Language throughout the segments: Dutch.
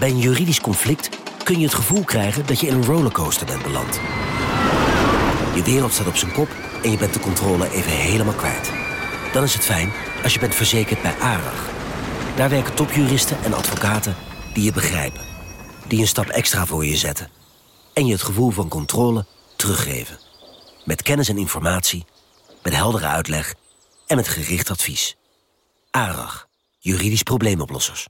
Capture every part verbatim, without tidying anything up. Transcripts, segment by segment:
Bij een juridisch conflict kun je het gevoel krijgen dat je in een rollercoaster bent beland. Je wereld staat op zijn kop en je bent de controle even helemaal kwijt. Dan is het fijn als je bent verzekerd bij ARAG. Daar werken topjuristen en advocaten die je begrijpen. Die een stap extra voor je zetten. En je het gevoel van controle teruggeven. Met kennis en informatie, met heldere uitleg en met gericht advies. ARAG, juridisch probleemoplossers.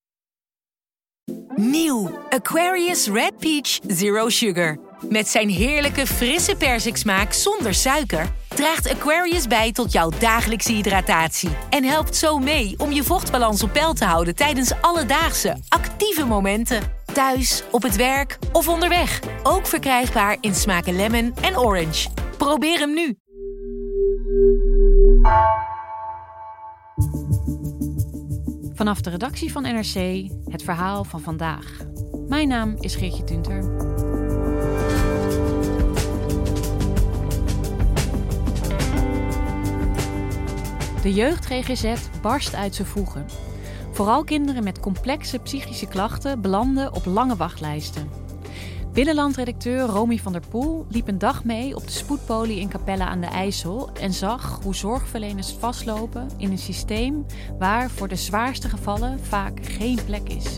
Nieuw Aquarius Red Peach Zero Sugar. Met zijn heerlijke frisse persiksmaak zonder suiker draagt Aquarius bij tot jouw dagelijkse hydratatie. En helpt zo mee om je vochtbalans op peil te houden tijdens alledaagse, actieve momenten. Thuis, op het werk of onderweg. Ook verkrijgbaar in smaken lemon en orange. Probeer hem nu. Vanaf de redactie van N R C, het verhaal van vandaag. Mijn naam is Geertje Tunter. De jeugd G G Z barst uit zijn voegen. Vooral kinderen met complexe psychische klachten belanden op lange wachtlijsten. Binnenlandredacteur Romy van der Poel liep een dag mee op de spoedpolie in Capelle aan de IJssel en zag hoe zorgverleners vastlopen in een systeem waar voor de zwaarste gevallen vaak geen plek is.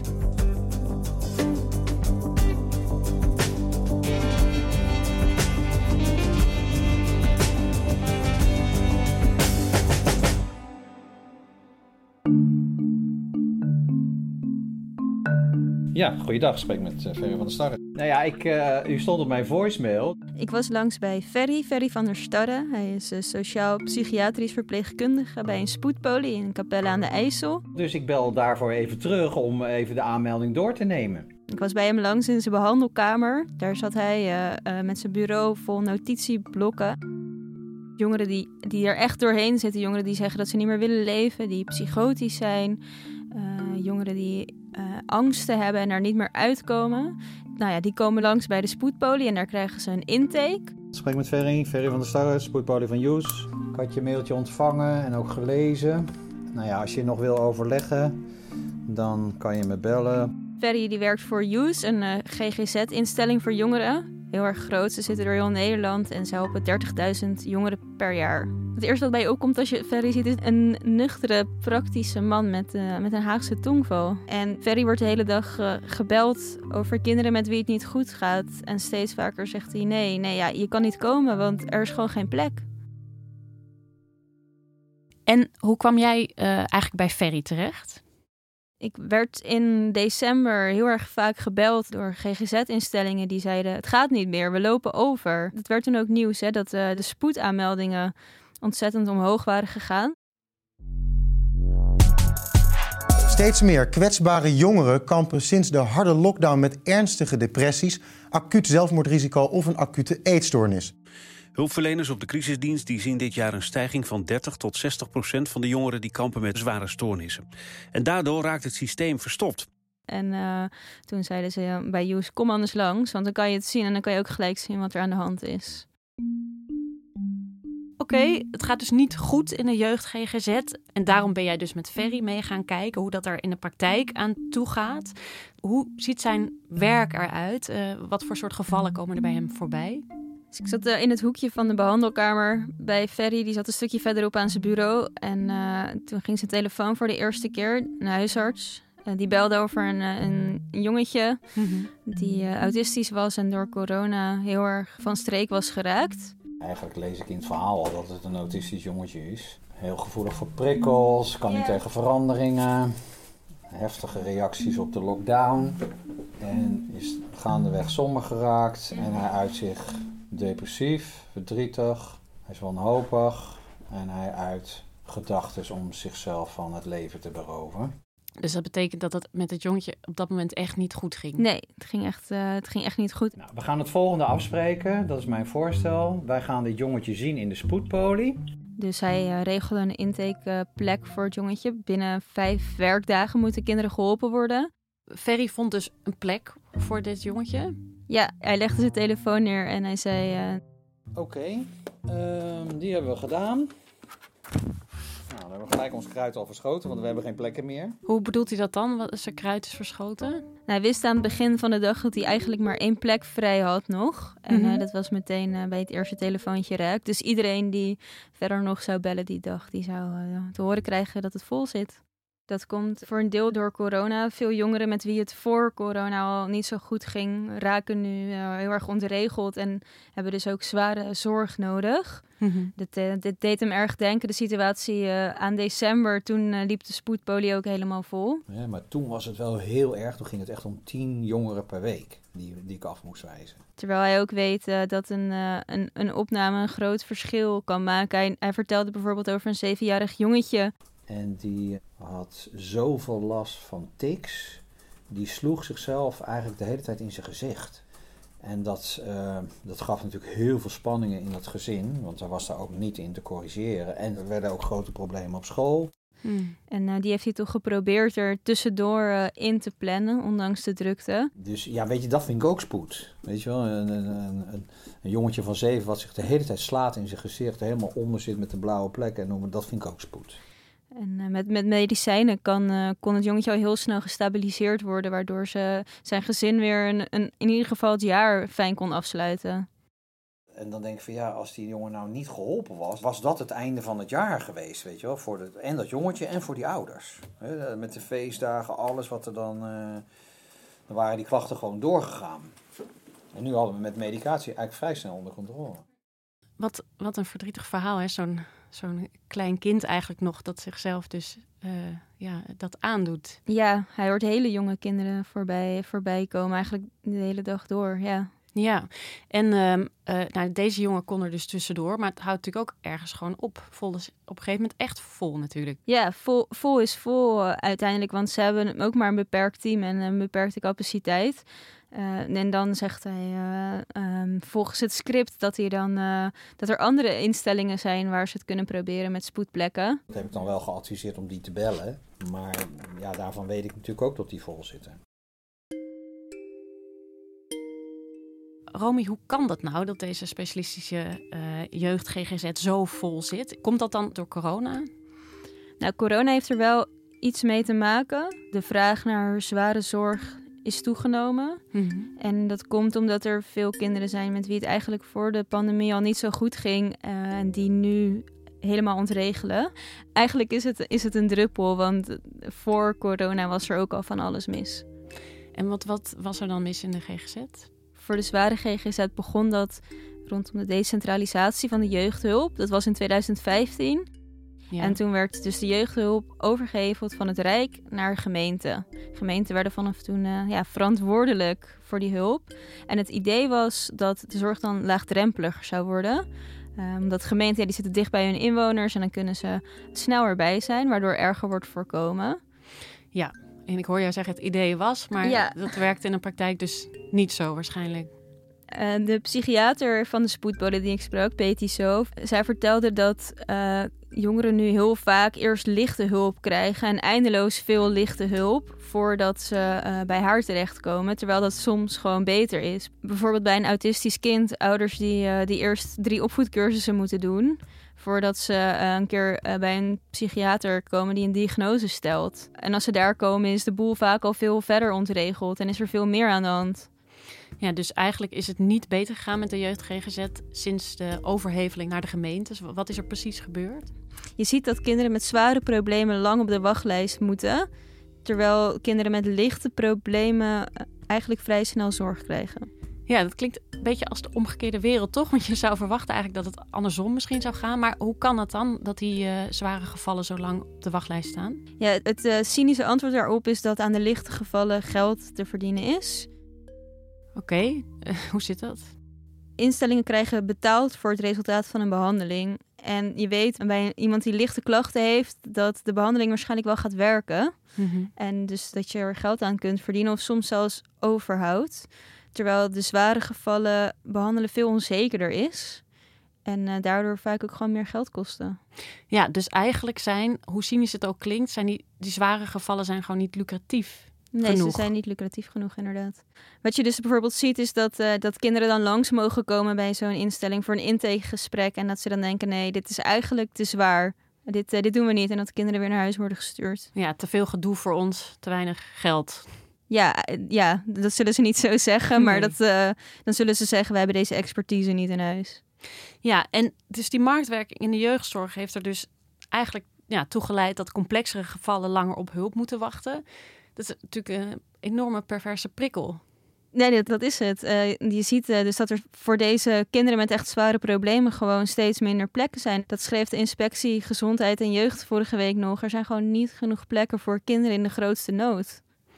Ja, goeiedag. Ik spreek met uh, Ferry van der Starre. Nou ja, ik, uh, u stond op mijn voicemail. Ik was langs bij Ferry, Ferry van der Starre. Hij is uh, sociaal-psychiatrisch verpleegkundige bij een spoedpolie in Capelle aan de IJssel. Dus ik bel daarvoor even terug om even de aanmelding door te nemen. Ik was bij hem langs in zijn behandelkamer. Daar zat hij uh, uh, met zijn bureau vol notitieblokken. Jongeren die, die er echt doorheen zitten. Jongeren die zeggen dat ze niet meer willen leven, die psychotisch zijn. Uh, jongeren die uh, angsten hebben en er niet meer uitkomen. Nou ja, die komen langs bij de spoedpolie en daar krijgen ze een intake. Ik spreek met Ferry, Ferry van der Starre, spoedpolie van Joes. Ik had je mailtje ontvangen en ook gelezen. Nou ja, als je nog wil overleggen, dan kan je me bellen. Ferry die werkt voor Use, een uh, G G Z-instelling voor jongeren. Heel erg groot, ze zitten door heel Nederland en ze helpen dertigduizend jongeren per jaar. Het eerste wat bij je opkomt als je Ferry ziet is een nuchtere, praktische man met, uh, met een Haagse tongval. En Ferry wordt de hele dag uh, gebeld over kinderen met wie het niet goed gaat. En steeds vaker zegt hij nee, nee ja, je kan niet komen, want er is gewoon geen plek. En hoe kwam jij uh, eigenlijk bij Ferry terecht? Ik werd in december heel erg vaak gebeld door G G Z-instellingen die zeiden het gaat niet meer, we lopen over. Het werd toen ook nieuws hè, dat uh, de spoedaanmeldingen ontzettend omhoog waren gegaan. Steeds meer kwetsbare jongeren kampen sinds de harde lockdown met ernstige depressies, acuut zelfmoordrisico of een acute eetstoornis. Hulpverleners op de crisisdienst die zien dit jaar een stijging van dertig tot zestig procent van de jongeren die kampen met zware stoornissen. En daardoor raakt het systeem verstopt. En uh, toen zeiden ze uh, bij Joes, kom anders langs, want dan kan je het zien en dan kan je ook gelijk zien wat er aan de hand is. Oké, okay, het gaat dus niet goed in de jeugd G G Z. En daarom ben jij dus met Ferry mee gaan kijken hoe dat er in de praktijk aan toe gaat. Hoe ziet zijn werk eruit? Uh, wat voor soort gevallen komen er bij hem voorbij? Dus ik zat uh, in het hoekje van de behandelkamer bij Ferry. Die zat een stukje verderop aan zijn bureau. En uh, toen ging zijn telefoon voor de eerste keer. Een huisarts. Uh, die belde over een, uh, een, een jongetje mm-hmm. die uh, autistisch was en door corona heel erg van streek was geraakt. Eigenlijk lees ik in het verhaal al dat het een autistisch jongetje is. Heel gevoelig voor prikkels, kan niet yeah. tegen veranderingen. Heftige reacties op de lockdown. En is gaandeweg somber geraakt. En hij uit zich depressief, verdrietig. Hij is wanhopig. En hij uit gedachten om zichzelf van het leven te beroven. Dus dat betekent dat het met het jongetje op dat moment echt niet goed ging? Nee, het ging echt, uh, het ging echt niet goed. Nou, we gaan het volgende afspreken. Dat is mijn voorstel. Wij gaan dit jongetje zien in de spoedpolie. Dus hij uh, regelde een intakeplek voor het jongetje. Binnen vijf werkdagen moeten kinderen geholpen worden. Ferry vond dus een plek voor dit jongetje? Ja, hij legde zijn telefoon neer en hij zei... Uh... Oké, okay, uh, die hebben we gedaan. Nou, dan hebben we gelijk ons kruid al verschoten, want we hebben geen plekken meer. Hoe bedoelt hij dat dan, wat zijn kruid is verschoten? Nou, hij wist aan het begin van de dag dat hij eigenlijk maar één plek vrij had nog. En Mhm. uh, dat was meteen uh, bij het eerste telefoontje raak. Dus iedereen die verder nog zou bellen die dag, die zou uh, te horen krijgen dat het vol zit. Dat komt voor een deel door corona. Veel jongeren met wie het voor corona al niet zo goed ging, raken nu uh, heel erg ontregeld en hebben dus ook zware zorg nodig. Mm-hmm. Dit, uh, dit deed hem erg denken, de situatie uh, aan december. Toen uh, liep de spoedpolie ook helemaal vol. Ja, maar toen was het wel heel erg. Toen ging het echt om tien jongeren per week die, die ik af moest wijzen. Terwijl hij ook weet uh, dat een, uh, een, een opname een groot verschil kan maken. Hij, hij vertelde bijvoorbeeld over een zevenjarig jongetje. En die had zoveel last van tics. Die sloeg zichzelf eigenlijk de hele tijd in zijn gezicht. En dat, uh, dat gaf natuurlijk heel veel spanningen in dat gezin. Want hij was daar ook niet in te corrigeren. En er werden ook grote problemen op school. Hmm. En uh, die heeft hij toch geprobeerd er tussendoor uh, in te plannen, ondanks de drukte. Dus ja, weet je, dat vind ik ook spoed. Weet je wel, een, een, een, een jongetje van zeven wat zich de hele tijd slaat in zijn gezicht, helemaal onder zit met de blauwe plekken. En dat vind ik ook spoed. En uh, met, met medicijnen kan, uh, kon het jongetje al heel snel gestabiliseerd worden, waardoor ze zijn gezin weer een, een, in ieder geval het jaar fijn kon afsluiten. En dan denk ik van ja, als die jongen nou niet geholpen was, was dat het einde van het jaar geweest, weet je wel. Voor de, en dat jongetje en voor die ouders. He, met de feestdagen, alles wat er dan, uh, dan waren die klachten gewoon doorgegaan. En nu hadden we met medicatie eigenlijk vrij snel onder controle. Wat, wat een verdrietig verhaal, hè? Zo'n, zo'n klein kind eigenlijk nog dat zichzelf dus uh, ja, dat aandoet. Ja, hij hoort hele jonge kinderen voorbij, voorbij komen, eigenlijk de hele dag door, ja. Ja, en uh, uh, nou, deze jongen kon er dus tussendoor, maar het houdt natuurlijk ook ergens gewoon op. Vol is op een gegeven moment echt vol natuurlijk. Ja, vol, vol is vol uh, uiteindelijk, want ze hebben ook maar een beperkt team en een beperkte capaciteit. Uh, en dan zegt hij uh, um, volgens het script dat, hij dan, uh, dat er andere instellingen zijn waar ze het kunnen proberen met spoedplekken. Dat heb ik dan wel geadviseerd om die te bellen, maar ja, daarvan weet ik natuurlijk ook dat die vol zitten. Romy, hoe kan dat nou dat deze specialistische uh, jeugd G G Z zo vol zit? Komt dat dan door corona? Nou, corona heeft er wel iets mee te maken. De vraag naar zware zorg is toegenomen. Mm-hmm. En dat komt omdat er veel kinderen zijn met wie het eigenlijk voor de pandemie al niet zo goed ging. Uh, en die nu helemaal ontregelen. Eigenlijk is het, is het een druppel, want voor corona was er ook al van alles mis. En wat, wat was er dan mis in de G G Z? Voor de zware G G Z begon dat rondom de decentralisatie van de jeugdhulp. Dat was in tweeduizend vijftien. Ja. En toen werd dus de jeugdhulp overgeheveld van het Rijk naar gemeenten. Gemeenten werden vanaf toen uh, ja, verantwoordelijk voor die hulp. En het idee was dat de zorg dan laagdrempeliger zou worden. Um, omdat gemeenten ja, die zitten dicht bij hun inwoners en dan kunnen ze snel erbij zijn, waardoor erger wordt voorkomen. Ja. En ik hoor jou zeggen, het idee was, maar ja. dat werkt in de praktijk dus niet zo waarschijnlijk. Uh, de psychiater van de spoedbode die ik sprak, Betty Soof, zij vertelde dat uh, jongeren nu heel vaak eerst lichte hulp krijgen en eindeloos veel lichte hulp voordat ze uh, bij haar terechtkomen, terwijl dat soms gewoon beter is. Bijvoorbeeld bij een autistisch kind, ouders die, uh, die eerst drie opvoedcursussen moeten doen voordat ze uh, een keer uh, bij een psychiater komen die een diagnose stelt. En als ze daar komen is de boel vaak al veel verder ontregeld en is er veel meer aan de hand. Ja, dus eigenlijk is het niet beter gegaan met de jeugd G G Z sinds de overheveling naar de gemeentes. Wat is er precies gebeurd? Je ziet dat kinderen met zware problemen lang op de wachtlijst moeten, terwijl kinderen met lichte problemen eigenlijk vrij snel zorg krijgen. Ja, dat klinkt een beetje als de omgekeerde wereld, toch? Want je zou verwachten eigenlijk dat het andersom misschien zou gaan. Maar hoe kan het dan dat die uh, zware gevallen zo lang op de wachtlijst staan? Ja, het uh, cynische antwoord daarop is dat aan de lichte gevallen geld te verdienen is. Oké, okay. uh, hoe zit dat? Instellingen krijgen betaald voor het resultaat van een behandeling. En je weet bij iemand die lichte klachten heeft dat de behandeling waarschijnlijk wel gaat werken. Mm-hmm. En dus dat je er geld aan kunt verdienen of soms zelfs overhoudt. Terwijl de zware gevallen behandelen veel onzekerder is. En uh, daardoor vaak ook gewoon meer geld kosten. Ja, dus eigenlijk zijn, hoe cynisch het ook klinkt, zijn die, die zware gevallen zijn gewoon niet lucratief Nee, genoeg. ze zijn niet lucratief genoeg, inderdaad. Wat je dus bijvoorbeeld ziet is dat, uh, dat kinderen dan langs mogen komen bij zo'n instelling voor een intakegesprek. En dat ze dan denken, nee, dit is eigenlijk te zwaar. dit, uh, dit doen we niet. En dat kinderen weer naar huis worden gestuurd. Ja, te veel gedoe voor ons, te weinig geld. Ja, ja, dat zullen ze niet zo zeggen. Maar Nee. dat, uh, dan zullen ze zeggen, we hebben deze expertise niet in huis. Ja, en dus die marktwerking in de jeugdzorg heeft er dus eigenlijk ja, toe geleid dat complexere gevallen langer op hulp moeten wachten. Dat is natuurlijk een enorme perverse prikkel. Nee, dat, dat is het. Uh, je ziet uh, dus dat er voor deze kinderen met echt zware problemen gewoon steeds minder plekken zijn. Dat schreef de inspectie Gezondheid en Jeugd vorige week nog. Er zijn gewoon niet genoeg plekken voor kinderen in de grootste nood.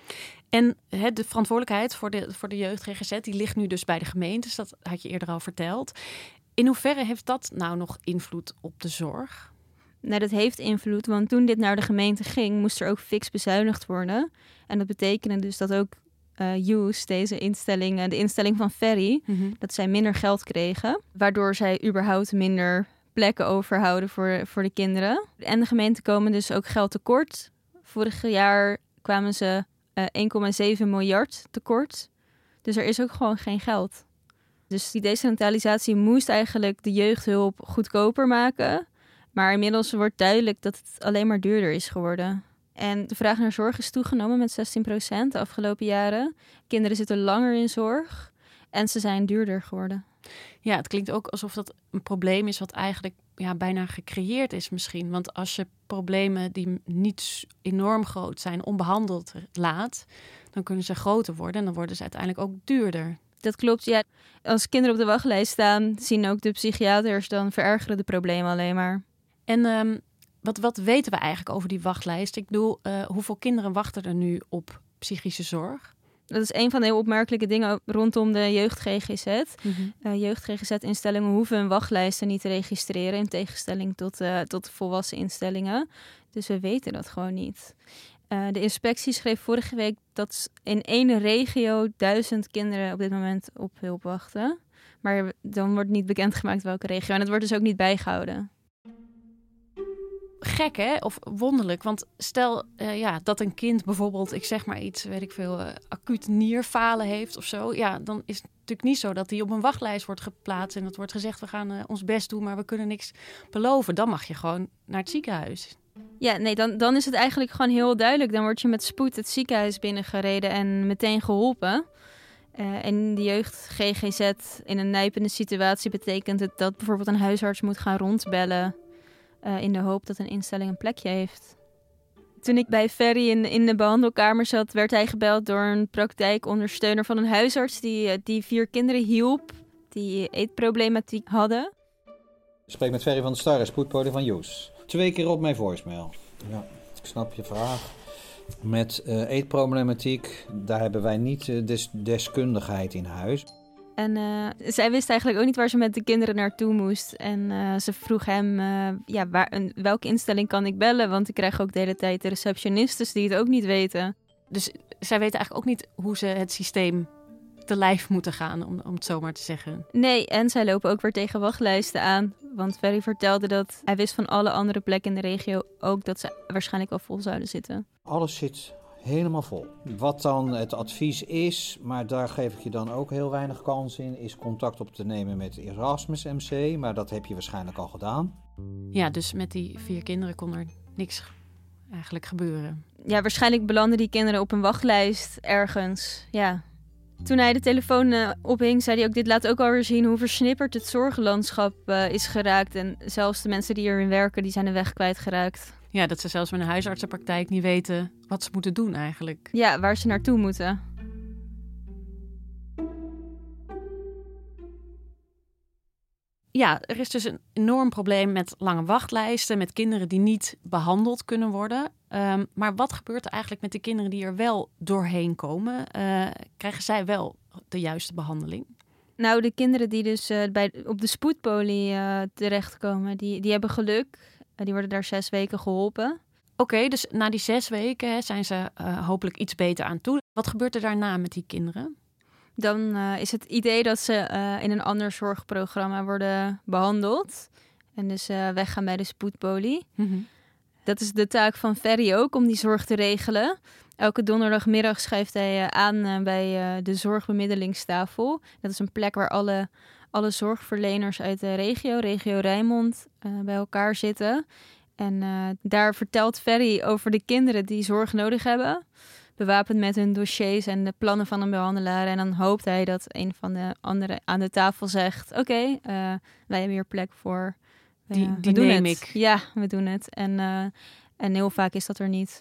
En he, de verantwoordelijkheid voor de, voor de jeugd G G Z die ligt nu dus bij de gemeentes. Dat had je eerder al verteld. In hoeverre heeft dat nou nog invloed op de zorg? Nee, dat heeft invloed, want toen dit naar de gemeente ging, moest er ook fix bezuinigd worden. En dat betekende dus dat ook uh, Use, deze instelling, uh, de instelling van Ferry, Mm-hmm. dat zij minder geld kregen. Waardoor zij überhaupt minder plekken overhouden voor, voor de kinderen. En de gemeenten komen dus ook geld tekort. Vorig jaar kwamen ze uh, één komma zeven miljard tekort. Dus er is ook gewoon geen geld. Dus die decentralisatie moest eigenlijk de jeugdhulp goedkoper maken. Maar inmiddels wordt duidelijk dat het alleen maar duurder is geworden. En de vraag naar zorg is toegenomen met zestien procent de afgelopen jaren. Kinderen zitten langer in zorg en ze zijn duurder geworden. Ja, het klinkt ook alsof dat een probleem is wat eigenlijk ja, bijna gecreëerd is misschien. Want als je problemen die niet enorm groot zijn onbehandeld laat, dan kunnen ze groter worden en dan worden ze uiteindelijk ook duurder. Dat klopt, ja. Als kinderen op de wachtlijst staan, zien ook de psychiaters, dan verergeren de problemen alleen maar. En um, wat, wat weten we eigenlijk over die wachtlijst? Ik bedoel, uh, hoeveel kinderen wachten er nu op psychische zorg? Dat is een van de heel opmerkelijke dingen rondom de jeugd G G Z. Mm-hmm. Uh, jeugd G G Z-instellingen hoeven hun wachtlijsten niet te registreren, in tegenstelling tot, uh, tot de volwassen instellingen. Dus we weten dat gewoon niet. Uh, de inspectie schreef vorige week dat in één regio duizend kinderen op dit moment op hulp wachten. Maar dan wordt niet bekendgemaakt welke regio. En het wordt dus ook niet bijgehouden. Gek, hè? Of wonderlijk. Want stel uh, ja, dat een kind bijvoorbeeld, ik zeg maar iets, weet ik veel, uh, acuut nierfalen heeft of zo. Ja, dan is het natuurlijk niet zo dat hij op een wachtlijst wordt geplaatst en dat wordt gezegd, we gaan uh, ons best doen, maar we kunnen niks beloven. Dan mag je gewoon naar het ziekenhuis. Ja, nee, dan, dan is het eigenlijk gewoon heel duidelijk. Dan word je met spoed het ziekenhuis binnengereden en meteen geholpen. Uh, en de jeugd G G Z in een nijpende situatie betekent het dat bijvoorbeeld een huisarts moet gaan rondbellen uh, in de hoop dat een instelling een plekje heeft. Toen ik bij Ferry in, in de behandelkamer zat, werd hij gebeld door een praktijkondersteuner van een huisarts die, die vier kinderen hielp die eetproblematiek hadden. Ik spreek met Ferry van der Starre, spoedpoli van Joes. Twee keer op mijn voicemail. Ja, ik snap je vraag. Met uh, eetproblematiek, daar hebben wij niet uh, des- deskundigheid in huis. En uh, zij wist eigenlijk ook niet waar ze met de kinderen naartoe moest. En uh, ze vroeg hem, uh, ja, waar, een, welke instelling kan ik bellen? Want ik krijg ook de hele tijd de receptionistes die het ook niet weten. Dus zij weten eigenlijk ook niet hoe ze het systeem te lijf moeten gaan, om, om het zo maar te zeggen. Nee, en zij lopen ook weer tegen wachtlijsten aan. Want Ferry vertelde dat hij wist van alle andere plekken in de regio ook dat ze waarschijnlijk al vol zouden zitten. Alles zit helemaal vol. Wat dan het advies is, maar daar geef ik je dan ook heel weinig kans in, is contact op te nemen met Erasmus M C. Maar dat heb je waarschijnlijk al gedaan. Ja, dus met die vier kinderen kon er niks eigenlijk gebeuren. Ja, waarschijnlijk belanden die kinderen op een wachtlijst ergens, ja. Toen hij de telefoon uh, ophing, zei hij ook, dit laat ook alweer zien hoe versnipperd het zorglandschap uh, is geraakt. En zelfs de mensen die erin werken, die zijn de weg kwijtgeraakt. Ja, dat ze zelfs met een huisartsenpraktijk niet weten wat ze moeten doen eigenlijk. Ja, waar ze naartoe moeten. Ja, er is dus een enorm probleem met lange wachtlijsten, met kinderen die niet behandeld kunnen worden. Um, maar wat gebeurt er eigenlijk met de kinderen die er wel doorheen komen? Uh, krijgen zij wel de juiste behandeling? Nou, de kinderen die dus uh, bij, op de spoedpoli uh, terechtkomen, die, die hebben geluk. Uh, die worden daar zes weken geholpen. Oké, okay, dus na die zes weken hè, zijn ze uh, hopelijk iets beter aan toe. Wat gebeurt er daarna met die kinderen? Dan uh, is het idee dat ze uh, in een ander zorgprogramma worden behandeld. En dus uh, weggaan bij de spoedpoli. Mm-hmm. Dat is de taak van Ferry ook, om die zorg te regelen. Elke donderdagmiddag schuift hij uh, aan uh, bij uh, de zorgbemiddelingstafel. Dat is een plek waar alle, alle zorgverleners uit de regio, regio Rijnmond, uh, bij elkaar zitten. En uh, daar vertelt Ferry over de kinderen die zorg nodig hebben. Bewapend met hun dossiers en de plannen van een behandelaar. En dan hoopt hij dat een van de anderen aan de tafel zegt... Oké, okay, uh, wij hebben hier plek voor. Uh, die die we doen neem het. ik. Ja, we doen het. En, uh, en heel vaak is dat er niet.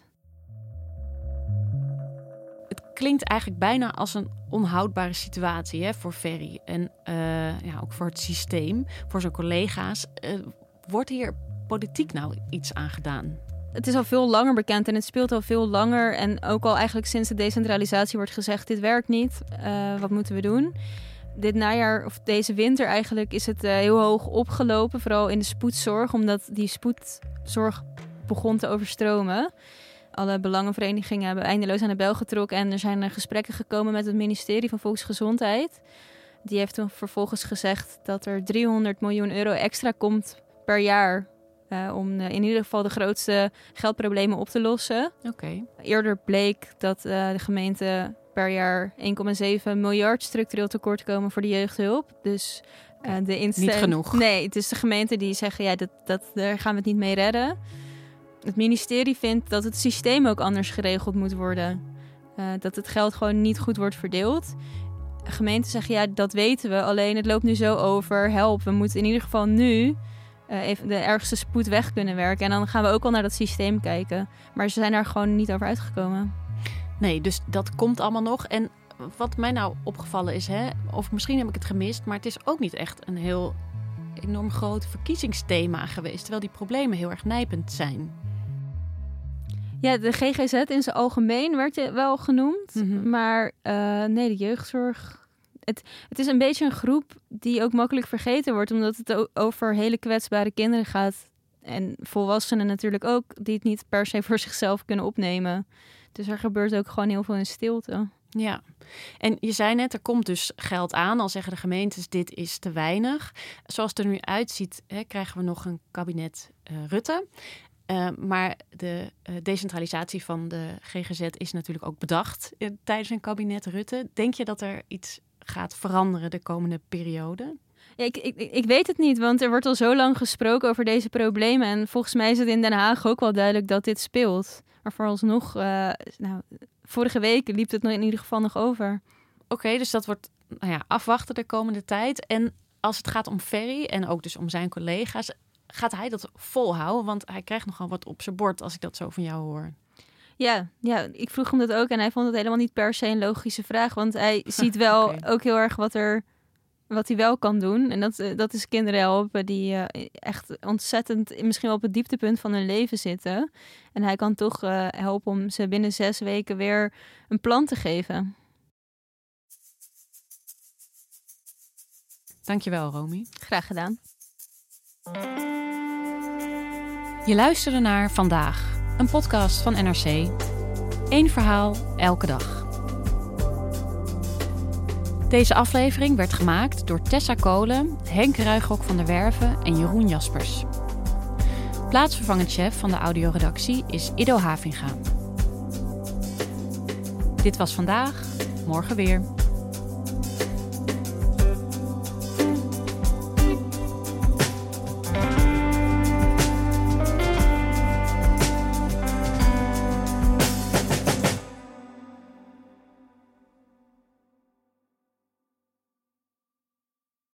Het klinkt eigenlijk bijna als een onhoudbare situatie, hè, voor Ferry. En uh, ja, ook voor het systeem, voor zijn collega's. Uh, wordt hier politiek nou iets aan gedaan? Het is al veel langer bekend en het speelt al veel langer. En ook al eigenlijk sinds de decentralisatie wordt gezegd... dit werkt niet, uh, wat moeten we doen? Dit najaar, of deze winter eigenlijk, is het uh, heel hoog opgelopen. Vooral in de spoedzorg, omdat die spoedzorg begon te overstromen. Alle belangenverenigingen hebben eindeloos aan de bel getrokken... en er zijn uh, gesprekken gekomen met het ministerie van Volksgezondheid. Die heeft toen vervolgens gezegd dat er driehonderd miljoen euro extra komt per jaar... Uh, om uh, in ieder geval de grootste geldproblemen op te lossen. Okay. Eerder bleek dat uh, de gemeente per jaar één komma zeven miljard structureel tekort komen voor de jeugdhulp. Dus uh, de instelling... Niet genoeg. Nee, het is de gemeente die zeggen, ja, dat, dat, daar gaan we het niet mee redden. Het ministerie vindt dat het systeem ook anders geregeld moet worden. Uh, dat het geld gewoon niet goed wordt verdeeld. De gemeenten zeggen, ja, dat weten we. Alleen het loopt nu zo over. Help, we moeten in ieder geval nu... Uh, even de ergste spoed weg kunnen werken. En dan gaan we ook al naar dat systeem kijken. Maar ze zijn daar gewoon niet over uitgekomen. Nee, dus dat komt allemaal nog. En wat mij nou opgevallen is, hè, of misschien heb ik het gemist... maar het is ook niet echt een heel enorm groot verkiezingsthema geweest... terwijl die problemen heel erg nijpend zijn. Ja, de G G Z in zijn algemeen werd wel genoemd. Mm-hmm. Maar uh, nee, de jeugdzorg... Het, het is een beetje een groep die ook makkelijk vergeten wordt... omdat het over hele kwetsbare kinderen gaat. En volwassenen natuurlijk ook... die het niet per se voor zichzelf kunnen opnemen. Dus er gebeurt ook gewoon heel veel in stilte. Ja, en je zei net, er komt dus geld aan. Al zeggen de gemeentes, dit is te weinig. Zoals het er nu uitziet, hè, krijgen we nog een kabinet uh, Rutte... Uh, maar de uh, decentralisatie van de G G Z is natuurlijk ook bedacht uh, tijdens een kabinet Rutte. Denk je dat er iets gaat veranderen de komende periode? Ja, ik, ik, ik weet het niet, want er wordt al zo lang gesproken over deze problemen. En volgens mij is het in Den Haag ook wel duidelijk dat dit speelt. Maar vooralsnog, uh, nou, vorige week liep het nog in ieder geval nog over. Oké, okay, dus dat wordt nou ja, afwachten de komende tijd. En als het gaat om Ferry en ook dus om zijn collega's... gaat hij dat volhouden? Want hij krijgt nogal wat op zijn bord als ik dat zo van jou hoor. Ja, ja, ik vroeg hem dat ook en hij vond het helemaal niet per se een logische vraag. Want hij ziet wel okay. ook heel erg wat, er, wat hij wel kan doen. En dat, dat is kinderen helpen die uh, echt ontzettend misschien wel op het dieptepunt van hun leven zitten. En hij kan toch uh, helpen om ze binnen zes weken weer een plan te geven. Dankjewel, Romy. Graag gedaan. Je luisterde naar Vandaag, een podcast van N R C. Eén verhaal, elke dag. Deze aflevering werd gemaakt door Tessa Kolen, Henk Ruigrok van der Werven en Jeroen Jaspers. Plaatsvervangend chef van de audioredactie is Ido Havinga. Dit was Vandaag, morgen weer.